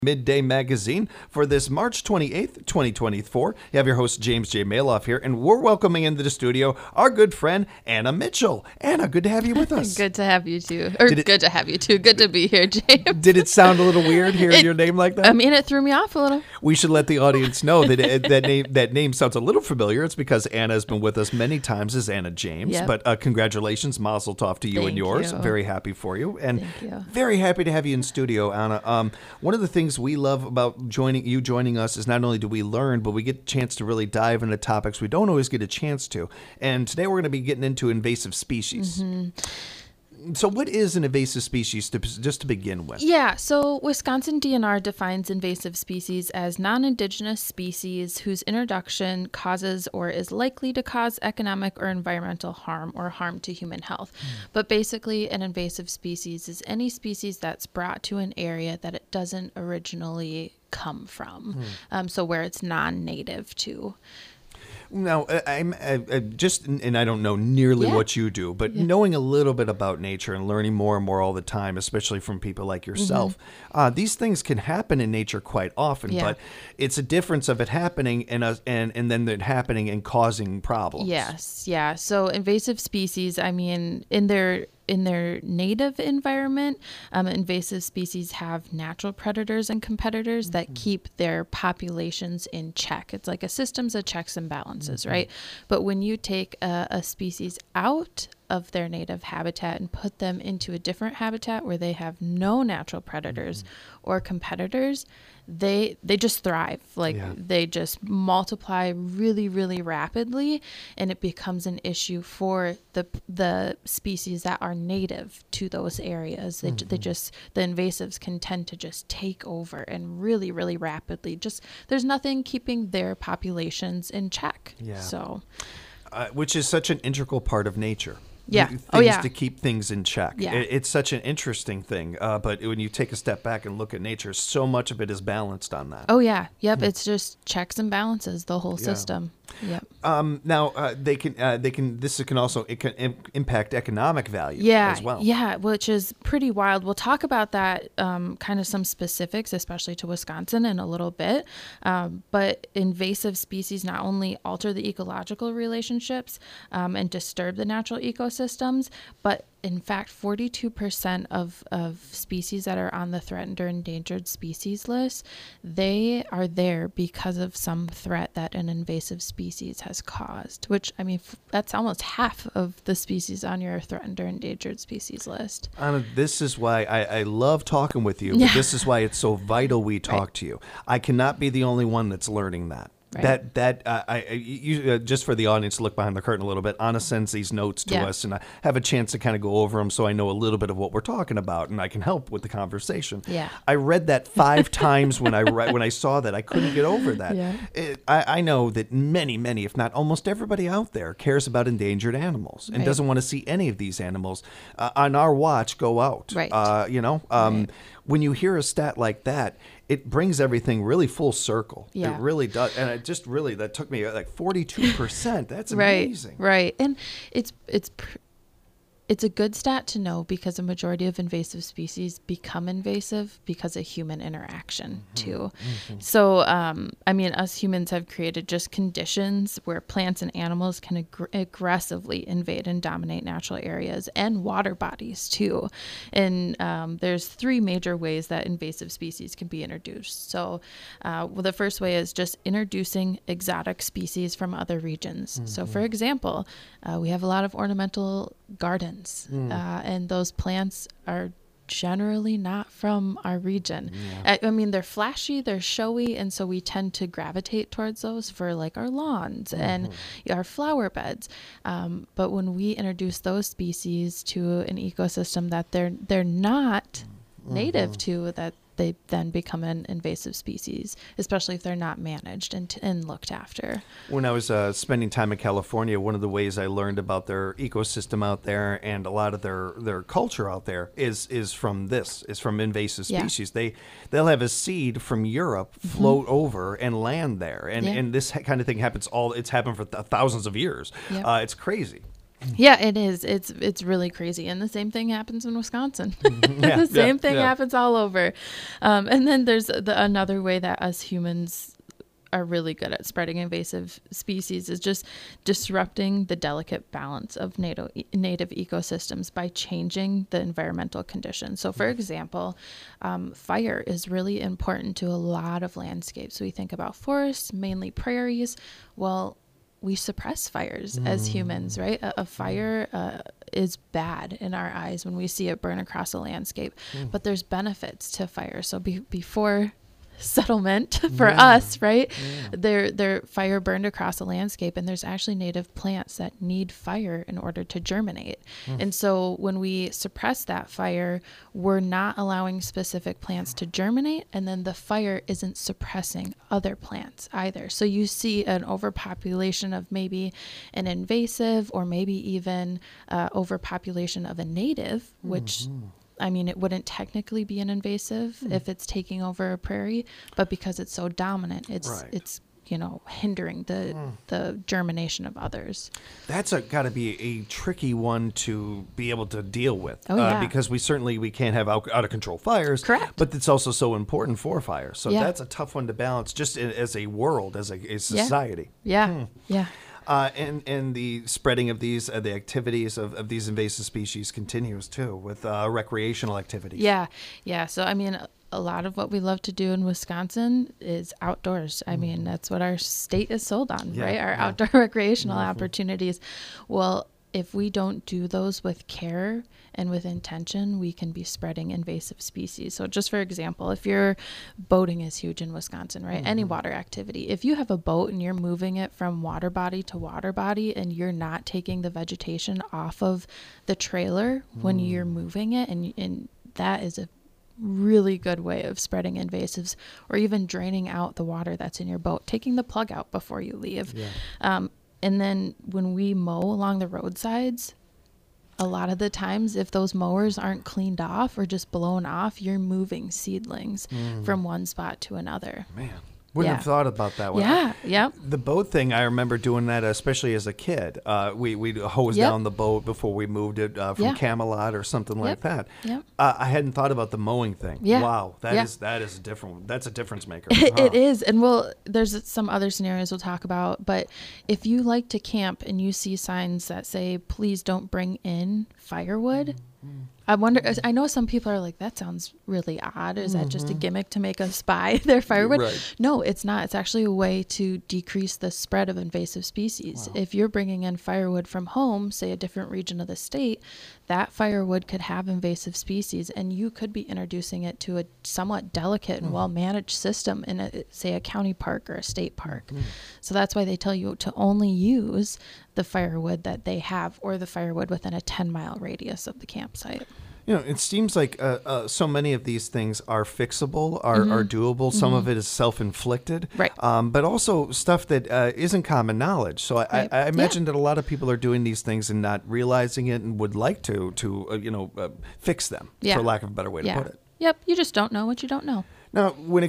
Midday Magazine for this March 28th, 2024. You have your host, James J. Maloff here, and we're welcoming into the studio our good friend, Anna Mitchell. Anna, good to have you with us. Good to have you too. Good to have you too. Good to be here, James. Did it sound a little weird hearing your name like that? I mean, it threw me off a little. We should let the audience know that that name sounds a little familiar. It's because Anna has been with us many times as Anna James. Yep. But congratulations, mazel tov to you Thank and yours. you. Very happy for you. And Thank you. very happy to have you in studio, Anna. One of the things we love about joining us is not only do we learn, but we get a chance to really dive into topics we don't always get a chance to. And today we're going to be getting into invasive species. Mm-hmm. So what is an invasive species, just to begin with? Yeah, so Wisconsin DNR defines invasive species as non-indigenous species whose introduction causes or is likely to cause economic or environmental harm or harm to human health. But basically, an invasive species is any species that's brought to an area that it doesn't originally come from, so where it's non-native to. Now, I'm just, and I don't know nearly what you do, but knowing a little bit about nature and learning more and more all the time, especially from people like yourself, these things can happen in nature quite often, but it's a difference of it happening and then it happening and causing problems. Yes, yeah. So invasive species, I mean, in their native environment, invasive species have natural predators and competitors that keep their populations in check. It's like a systems of checks and balances, right? But when you take a species out of their native habitat and put them into a different habitat where they have no natural predators or competitors, they just thrive. They just multiply really, really rapidly, and it becomes an issue for the species that are native to those areas. The invasives can tend to just take over and really, really rapidly. There's nothing keeping their populations in check. Yeah. So, which is such an integral part of nature. Yeah. To keep things in check. Yeah. It's such an interesting thing. But when you take a step back and look at nature, so much of it is balanced on that. Oh, yeah. Yep. It's just checks and balances, the whole system. Yep. Now this can also impact economic value as well. Yeah, which is pretty wild. We'll talk about that kind of some specifics, especially to Wisconsin in a little bit. But invasive species not only alter the ecological relationships and disturb the natural ecosystems, but in fact, 42% of species that are on the threatened or endangered species list, they are there because of some threat that an invasive species has caused, which, I mean, that's almost half of the species on your threatened or endangered species list. Anna, this is why I love talking with you. But this is why it's so vital we talk to you. I cannot be the only one that's learning that. Right. Just for the audience to look behind the curtain a little bit, Anna sends these notes to us, and I have a chance to kind of go over them so I know a little bit of what we're talking about, and I can help with the conversation. Yeah. I read that 5 times when I saw that. I couldn't get over that. Yeah. I know that many, if not almost everybody out there cares about endangered animals and doesn't want to see any of these animals on our watch go out. Right. When you hear a stat like that, it brings everything really full circle. Yeah. It really does. And it just really, that took me like 42%. That's amazing. Right. And it's a good stat to know because a majority of invasive species become invasive because of human interaction too. So, I mean, us humans have created just conditions where plants and animals can aggressively invade and dominate natural areas and water bodies too. And there's 3 major ways that invasive species can be introduced. So the first way is just introducing exotic species from other regions. So for example, we have a lot of ornamental gardens. And those plants are generally not from our region. I mean, they're flashy, they're showy, and so we tend to gravitate towards those for like our lawns and our flower beds. But when we introduce those species to an ecosystem that they're not native to, that they then become an invasive species, especially if they're not managed and looked after. When I was spending time in California, one of the ways I learned about their ecosystem out there and a lot of their culture out there is from invasive species. They'll have a seed from Europe float over and land there, and this kind of thing happens it's happened for thousands of years. It's crazy. Yeah, it is. It's really crazy. And the same thing happens in Wisconsin. Yeah, The same thing yeah. happens all over. And then there's another way that us humans are really good at spreading invasive species is just disrupting the delicate balance of native ecosystems by changing the environmental conditions. So, for example, fire is really important to a lot of landscapes. We think about forests, mainly prairies. Well, we suppress fires as humans, right? A fire is bad in our eyes when we see it burn across a landscape, but there's benefits to fire. So before settlement for us, right? They're fire burned across a landscape, and there's actually native plants that need fire in order to germinate. And so when we suppress that fire, we're not allowing specific plants to germinate, and then the fire isn't suppressing other plants either. So you see an overpopulation of maybe an invasive, or maybe even overpopulation of a native, which I mean, it wouldn't technically be an invasive if it's taking over a prairie, but because it's so dominant, it's hindering the germination of others. That's got to be a tricky one to be able to deal with. Oh, yeah. Because we can't have out of control fires. Correct. But it's also so important for fire. So that's a tough one to balance just as a world, as a society. Yeah. Yeah. And the spreading of these, the activities of these invasive species continues too with recreational activities. Yeah. Yeah. So, I mean, a lot of what we love to do in Wisconsin is outdoors. I mean, that's what our state is sold on, right? Our outdoor recreational opportunities. Well, if we don't do those with care and with intention, we can be spreading invasive species. So just for example, if boating is huge in Wisconsin, right? Any water activity. If you have a boat and you're moving it from water body to water body and you're not taking the vegetation off of the trailer when you're moving it, and that is a really good way of spreading invasives, or even draining out the water that's in your boat, taking the plug out before you leave. And then when we mow along the roadsides, a lot of the times, if those mowers aren't cleaned off or just blown off, you're moving seedlings from one spot to another. Man, wouldn't have thought about that one. Yeah. The boat thing, I remember doing that, especially as a kid. We'd hose down the boat before we moved it from Camelot or something like that. I hadn't thought about the mowing thing. Wow, that is a different one. That's a difference maker. It is. And there's some other scenarios we'll talk about, but if you like to camp and you see signs that say, please don't bring in firewood, I wonder, I know some people are like, that sounds really odd. Is that just a gimmick to make us buy their firewood? Right. No, it's not. It's actually a way to decrease the spread of invasive species. Wow. If you're bringing in firewood from home, say a different region of the state, that firewood could have invasive species, and you could be introducing it to a somewhat delicate and well-managed system in, say, a county park or a state park. So that's why they tell you to only use the firewood that they have, or the firewood within a 10-mile radius of the campsite. It seems like so many of these things are fixable, are doable. Some of it is self-inflicted, right? But also stuff that isn't common knowledge. So I imagine that a lot of people are doing these things and not realizing it, and would like to fix them, for lack of a better way to put it. Yep, you just don't know what you don't know. Now, when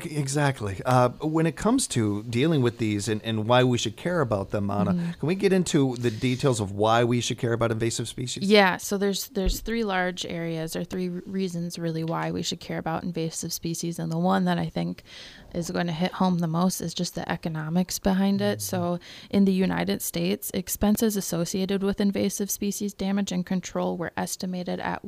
it comes to dealing with these and why we should care about them, Anna, can we get into the details of why we should care about invasive species? Yeah, so there's three large areas, or three reasons really why we should care about invasive species, and the one that I think is going to hit home the most is just the economics behind it. So in the United States, expenses associated with invasive species damage and control were estimated at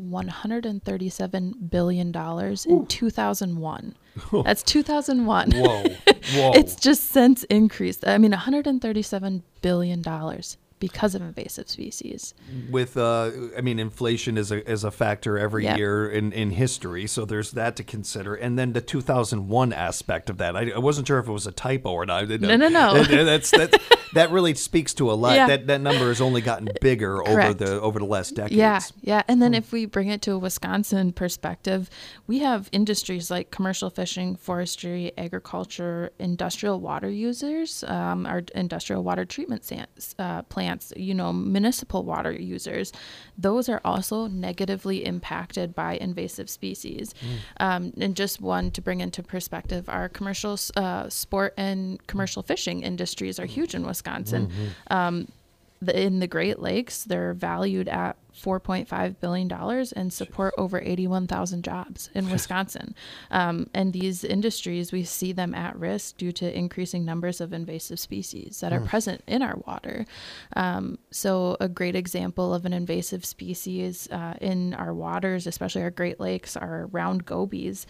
$137 billion in 2001. That's 2001. Whoa. It's just since increased. I mean, $137 billion because of invasive species. With, inflation is a factor every year in history, so there's that to consider. And then the 2001 aspect of that. I wasn't sure if it was a typo or not. No. That really speaks to a lot. Yeah. That number has only gotten bigger over the last decades. Yeah. And then if we bring it to a Wisconsin perspective, we have industries like commercial fishing, forestry, agriculture, industrial water users, our industrial water treatment plants, municipal water users. Those are also negatively impacted by invasive species. And just one to bring into perspective, our commercial sport and commercial fishing industries are huge in Wisconsin. in the Great Lakes, they're valued at $4.5 billion and support over 81,000 jobs in Wisconsin. And these industries, we see them at risk due to increasing numbers of invasive species that are present in our water. So a great example of an invasive species in our waters, especially our Great Lakes, are round gobies.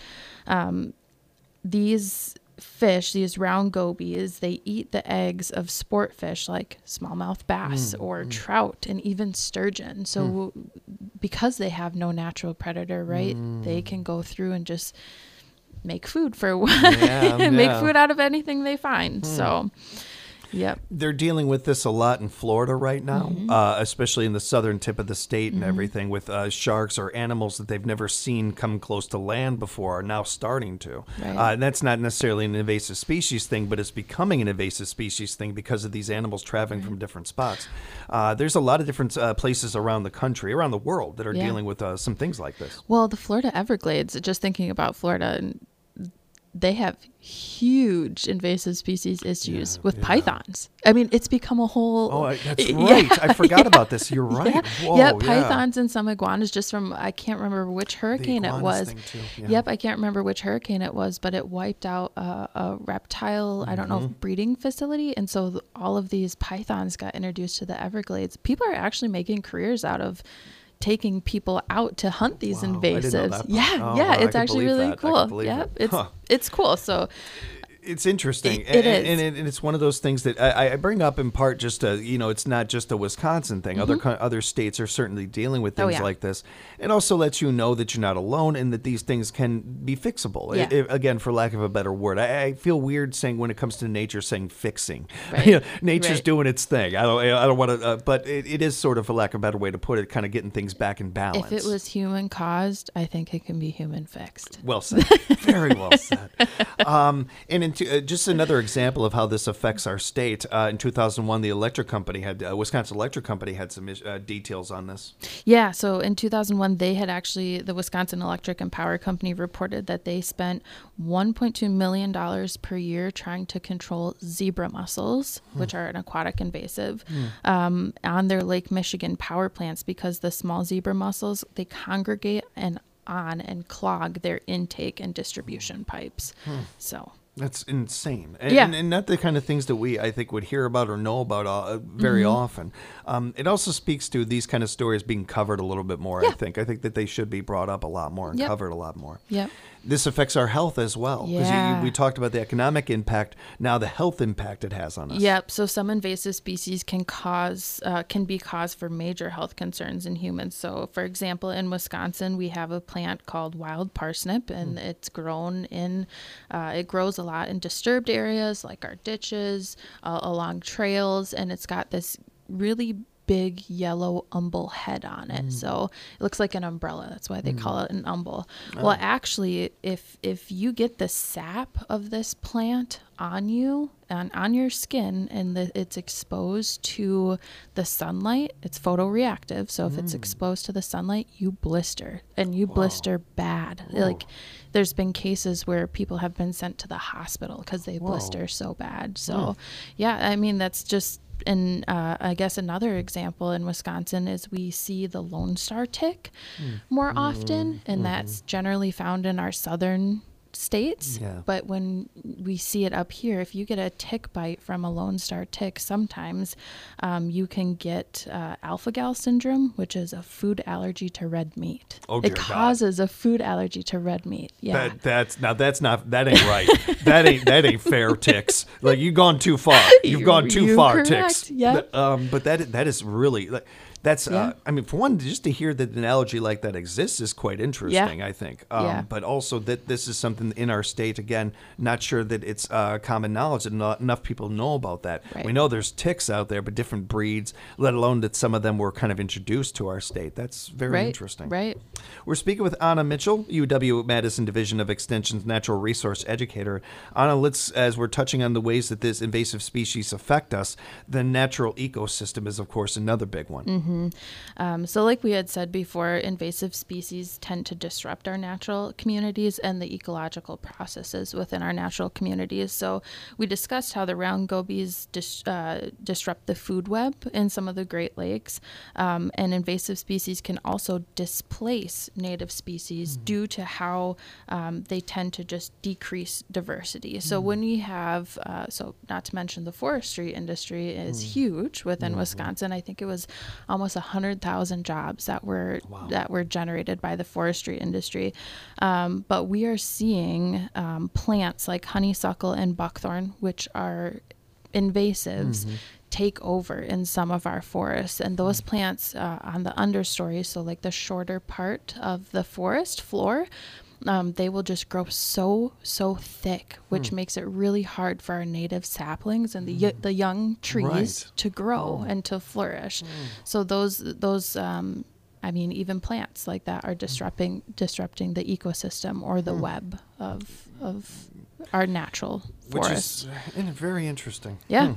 These fish, these round gobies, they eat the eggs of sport fish like smallmouth bass or trout and even sturgeon. So because they have no natural predator, right, they can go through and just make food for make food out of anything they find. So yep. They're dealing with this a lot in Florida right now, especially in the southern tip of the state and everything, with sharks or animals that they've never seen come close to land before are now starting to. Right. And that's not necessarily an invasive species thing, but it's becoming an invasive species thing because of these animals traveling from different spots. There's a lot of different places around the country, around the world, that are dealing with some things like this. Well, the Florida Everglades, just thinking about Florida, they have huge invasive species issues with pythons. I mean, it's become a whole... Oh, that's right. I forgot about this. You're right. Whoa, pythons and some iguanas, just from, I can't remember which hurricane it was. Yep, I can't remember which hurricane it was, but it wiped out a reptile, I don't know, breeding facility. And so all of these pythons got introduced to the Everglades. People are actually making careers out of taking people out to hunt these invasives. It's actually really cool. Yeah, it's cool. So it's interesting. It is. And it's one of those things that I bring up in part just to, it's not just a Wisconsin thing. Other states are certainly dealing with things like this. It also lets you know that you're not alone and that these things can be fixable. Yeah. Again, for lack of a better word, I feel weird saying when it comes to nature, saying fixing. Right. Nature's doing its thing. I don't want to, but it is sort of, for lack of a better way to put it, kind of getting things back in balance. If it was human caused, I think it can be human fixed. Well said. Very well said. And in just another example of how this affects our state. In 2001, the electric company Wisconsin Electric Company had some details on this. Yeah, so in 2001, the Wisconsin Electric and Power Company reported that they spent $1.2 million per year trying to control zebra mussels, which are an aquatic invasive, on their Lake Michigan power plants because the small zebra mussels, they congregate and clog their intake and distribution pipes. So that's insane. And not the kind of things that I think, would hear about or know about very often. It also speaks to these kind of stories being covered a little bit more, I think. I think that they should be brought up a lot more and covered a lot more. Yep. This affects our health as well. Because we talked about the economic impact, now the health impact it has on us. Yep. So some invasive species can be cause for major health concerns in humans. So, for example, in Wisconsin, we have a plant called wild parsnip, and it's grown it grows a lot in disturbed areas like our ditches, along trails, and it's got this really big yellow umbel head on it. So it looks like an umbrella. That's why they call it an umbel. Well, actually, if you get the sap of this plant on you and on your skin and it's exposed to the sunlight, it's photoreactive. So if it's exposed to the sunlight, you blister, and you blister bad. Like there's been cases where people have been sent to the hospital because they blister so bad. So I mean, that's just... And I guess another example in Wisconsin is we see the Lone Star tick more often, and that's generally found in our southern states. But when we see it up here, if you get a tick bite from a Lone Star tick, sometimes you can get alpha-gal syndrome, which is a food allergy to red meat. It causes a food allergy to red meat. Yeah, that ain't right. that ain't fair, ticks. Like, you've gone too far. You've gone too far, correct. Ticks. Yep. But that is really... That's, I mean, for one, just to hear that an allergy like that exists is quite interesting, I think. But also that this is something in our state, again, not sure that it's common knowledge, that not enough people know about that. Right. We know there's ticks out there, but different breeds, let alone that some of them were kind of introduced to our state. That's very interesting. Right. We're speaking with Anna Mitchell, UW-Madison Division of Extension's natural resource educator. Anna, as we're touching on the ways that this invasive species affect us, the natural ecosystem is, of course, another big one. So like we had said before, invasive species tend to disrupt our natural communities and the ecological processes within our natural communities. So we discussed how the round gobies disrupt the food web in some of the Great Lakes, and invasive species can also displace native species due to how they tend to just decrease diversity. So when we have, so not to mention the forestry industry is huge within Wisconsin. I think it was almost 100,000 jobs that were generated by the forestry industry. But we are seeing plants like honeysuckle and buckthorn, which are invasives, take over in some of our forests. And those plants on the understory, so like the shorter part of the forest floor, they will just grow so thick, which makes it really hard for our native saplings and the young trees to grow and to flourish. So those even plants like that are disrupting the ecosystem or the web of our natural forest. Which is very interesting. Yeah.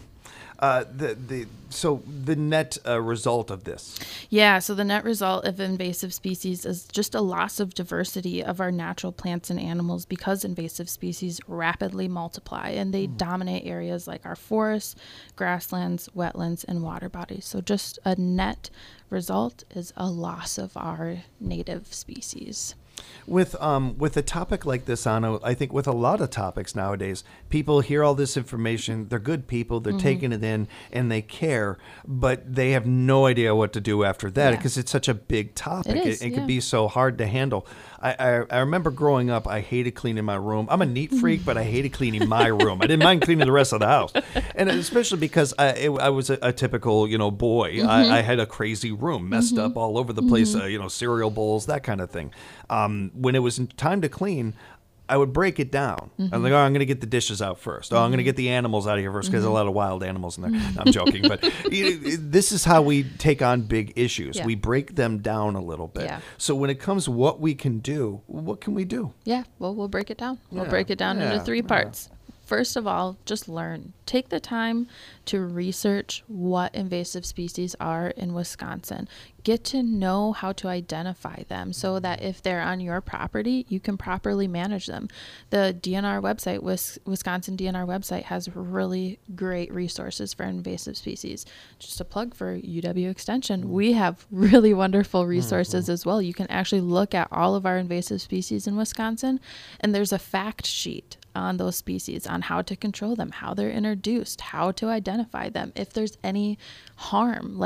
So the net result of this. Yeah, so the net result of invasive species is just a loss of diversity of our natural plants and animals because invasive species rapidly multiply and they dominate areas like our forests, grasslands, wetlands, and water bodies. So just a net result is a loss of our native species. With a topic like this, Anna, I think with a lot of topics nowadays, people hear all this information. They're good people. They're taking it in and they care, but they have no idea what to do after that because it's such a big topic. It can be so hard to handle. I remember growing up, I hated cleaning my room. I'm a neat freak, but I hated cleaning my room. I didn't mind cleaning the rest of the house. And especially because I was a typical, boy. I had a crazy room, messed up all over the place, cereal bowls, that kind of thing. When it was time to clean, I would break it down. I'm like, I'm going to get the dishes out first. I'm going to get the animals out of here first because there's a lot of wild animals in there. No, I'm joking. But this is how we take on big issues. Yeah. We break them down a little bit. Yeah. So when it comes to what we can do, what can we do? Yeah, well, we'll break it down. We'll break it down into 3 parts. First of all, just learn. Take the time to research what invasive species are in Wisconsin. Get to know how to identify them so that if they're on your property, you can properly manage them. The DNR website, Wisconsin DNR website, has really great resources for invasive species. Just a plug for UW Extension. We have really wonderful resources as well. You can actually look at all of our invasive species in Wisconsin, and there's a fact sheet on those species, on how to control them, how they're introduced, how to identify them, if there's any harm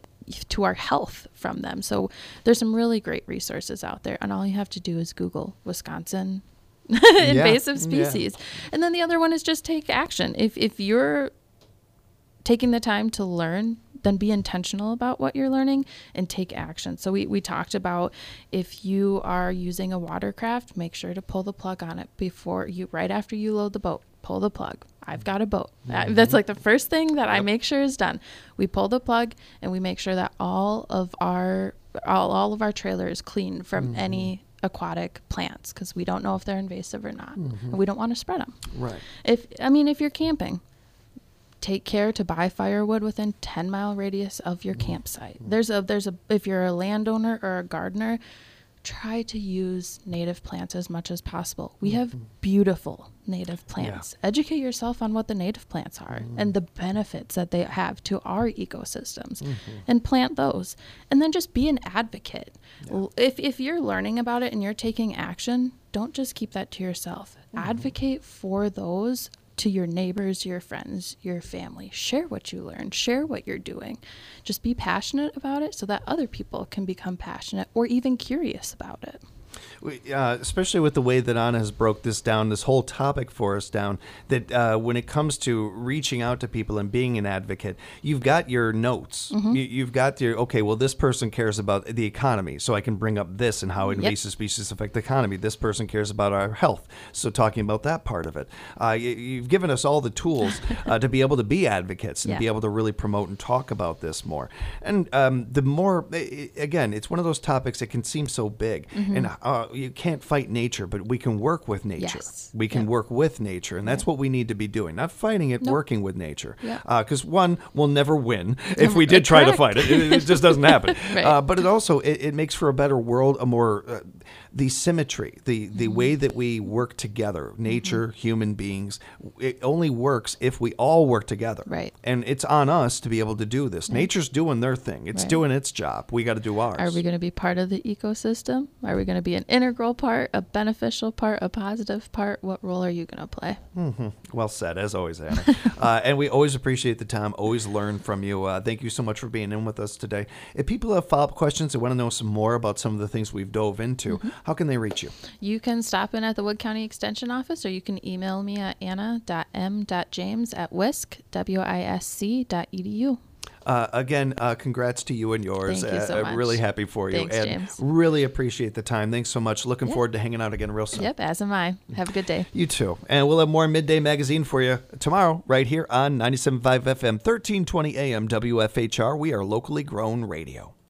to our health from them. So there's some really great resources out there, and all you have to do is Google Wisconsin invasive species. And then the other one is just take action. If you're taking the time to learn, then be intentional about what you're learning and take action. So we talked about, if you are using a watercraft, make sure to pull the plug on it right after you load the boat. Pull the plug. I've got a boat. That's like the first thing that I make sure is done. We pull the plug and we make sure that all of our trailer is clean from any aquatic plants, because we don't know if they're invasive or not. And we don't want to spread them. Right. If you're camping, take care to buy firewood within 10-mile radius of your campsite. If you're a landowner or a gardener, try to use native plants as much as possible. We have beautiful native plants. Educate yourself on what the native plants are and the benefits that they have to our ecosystems, and plant those. And then just be an advocate. If you're learning about it and you're taking action, don't just keep that to yourself. Advocate for those to your neighbors, your friends, your family. Share what you learned. Share what you're doing. Just be passionate about it so that other people can become passionate or even curious about it. Especially with the way that Anna has broke this down, this whole topic for us down, that when it comes to reaching out to people and being an advocate, you've got your notes. You've got this person cares about the economy, so I can bring up this and how invasive species affect the economy. This person cares about our health, so talking about that part of it. You've given us all the tools to be able to be advocates and be able to really promote and talk about this more. And the more, again, it's one of those topics that can seem so big. And you can't fight nature, but we can work with nature. Yes. We can work with nature, and that's what we need to be doing. Not fighting it, working with nature. Because one, we'll never win if we did try to fight it. It just doesn't happen. Right. But it also, it makes for a better world, a more, the symmetry, the way that we work together, nature, human beings, it only works if we all work together. Right. And it's on us to be able to do this. Nature's doing their thing. It's doing its job. We got to do ours. Are we going to be part of the ecosystem? Are we going to be an integral part, a beneficial part, a positive part? What role are you going to play? Well said, as always, Anna. And we always appreciate the time, always learn from you. Thank you so much for being in with us today. If people have follow-up questions, they want to know some more about some of the things we've dove into, how can they reach you? You can stop in at the Wood County Extension Office, or you can email me at anna.m.james@wisc.edu. Again, congrats to you and yours. Thank you so much. I'm really happy for you. Thanks, and James. really appreciate the time. Thanks so much. Looking forward to hanging out again real soon. Yep, as am I. Have a good day. You too. And we'll have more Midday Magazine for you tomorrow right here on 97.5 FM, 1320 AM WFHR. We are locally grown radio.